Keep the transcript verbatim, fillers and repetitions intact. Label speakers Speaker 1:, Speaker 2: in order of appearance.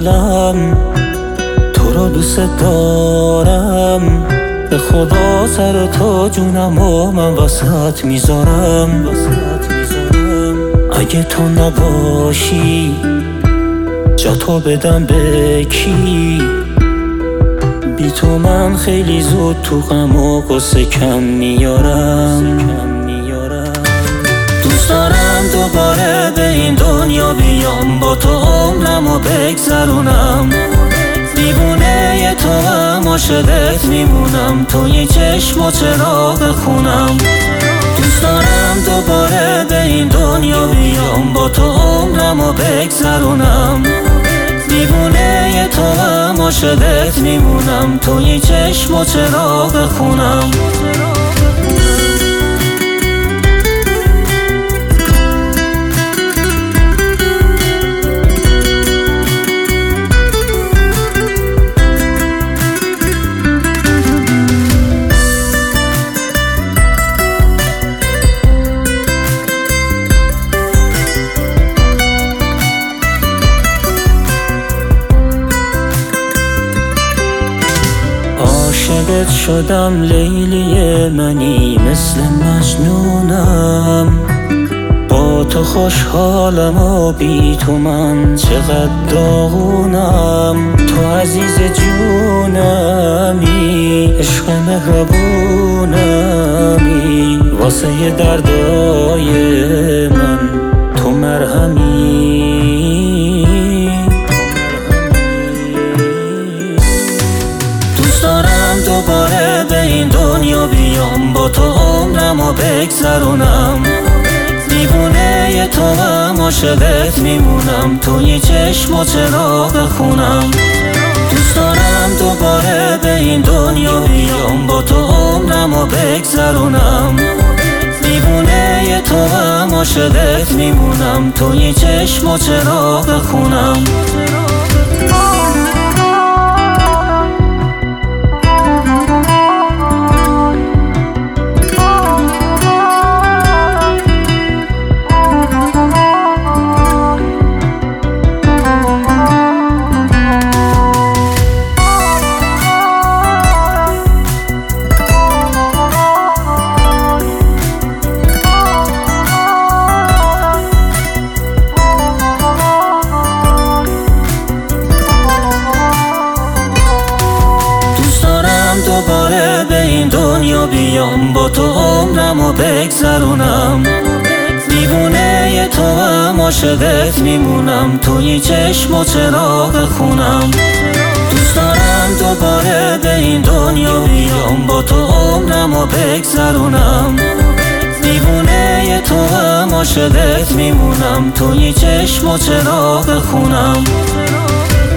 Speaker 1: عالم، تو رو دوست دارم. به خدا سر تا جونم و من وسط میذارم. اگه تو نباشی جا تو بدم به کی؟ بی تو من خیلی زود تو غم و غصه کم میارم. دوست دارم دوباره به این دنیا بیام، با تو عمرمو بگذرونم. دیوونه تو هم عاشقت میمونم، توی چشم و چراغ خونم. دوست دارم دوباره به این دنیا بیام، با تو عمرمو بگذرونم. دیوونه تو هم عاشقت میمونم، توی چشم و چراغ خونم. عاشقت شدم لیلی منی، مثل مجنونم. با تو خوشحالم و بی تو من چقدر داغونم. تو عزیز جونمی، عشق مهربونمی. واسه دردای من تو مرهمی. دوباره به این دنیا بیام، با تو عمرمو بگذرونم. دیوونه تو هم عاشقت میمونم، توی چشم و چراغ خونم. دوست دارم دوباره به این دنیا بیام، با تو عمرمو بگذرونم. دیوونه تو هم عاشقت میمونم، توی چشم و چراغ خونم. دوباره به این دنیا بیام، با تو عمرمو بگذرونم. دیوونه تو هم عاشقت میمونم، توی چشم و چراغ خونم. دوست دارم دوباره به این دنیا بیام، با تو عمرمو بگذرونم. دیوونه تو هم عاشقت میمونم، توی چشم و چراغ خونم.